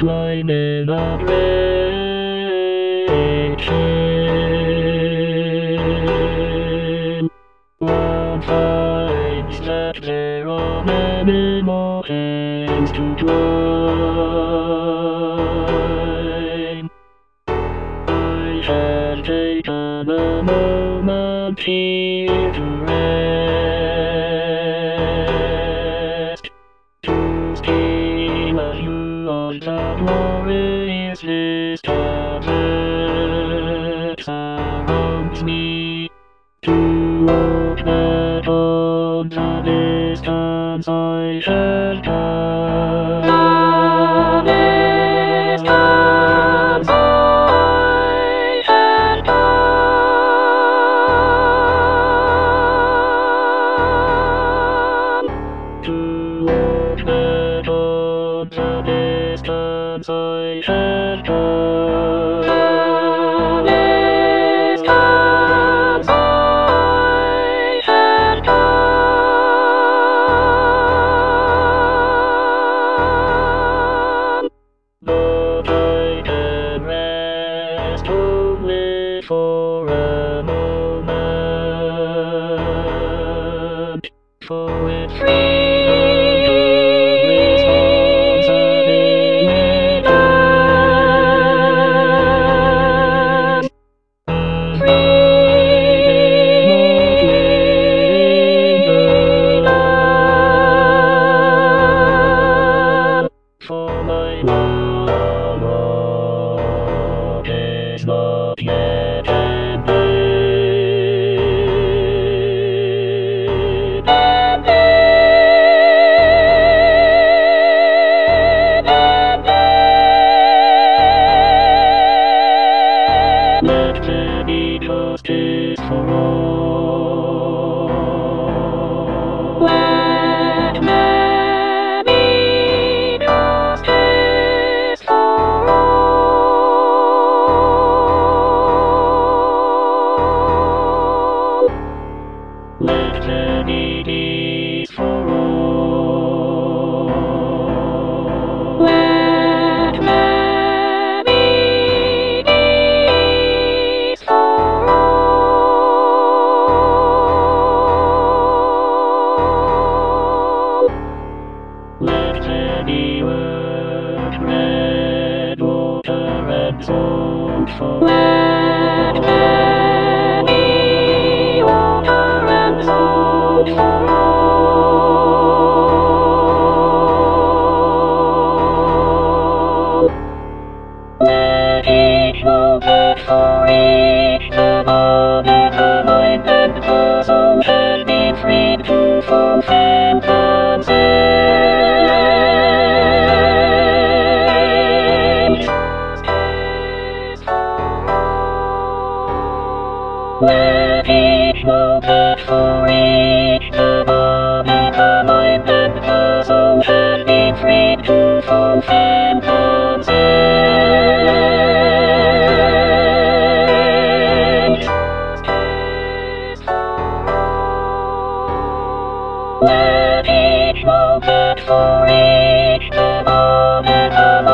line in adoration. One finds that there are many more hands to join. I had taken a moment here to rest, to scheme a view of the glorious vista that surrounds me, to look back on the distance I had come. The distance I had come. To look back on the distance I had come. The distance I had come. But I can rest only for a moment, for with freedom comes responsibility. Freedom of freedom, for my walk is not yet ended. Let there be justice for all. Let there be justice for all. Let there be peace for all. Let there be peace for all. Let there be word, bread, water, and salt for all. Let there be water and salt for all. Let each know that for each the body, the mind, and the soul has been freed to fulfill themselves. Justice for all. Let each know that for each the body, the mind, and the soul has been freed to fulfill themselves. Justice for all. Let each know that for each the body, the mind,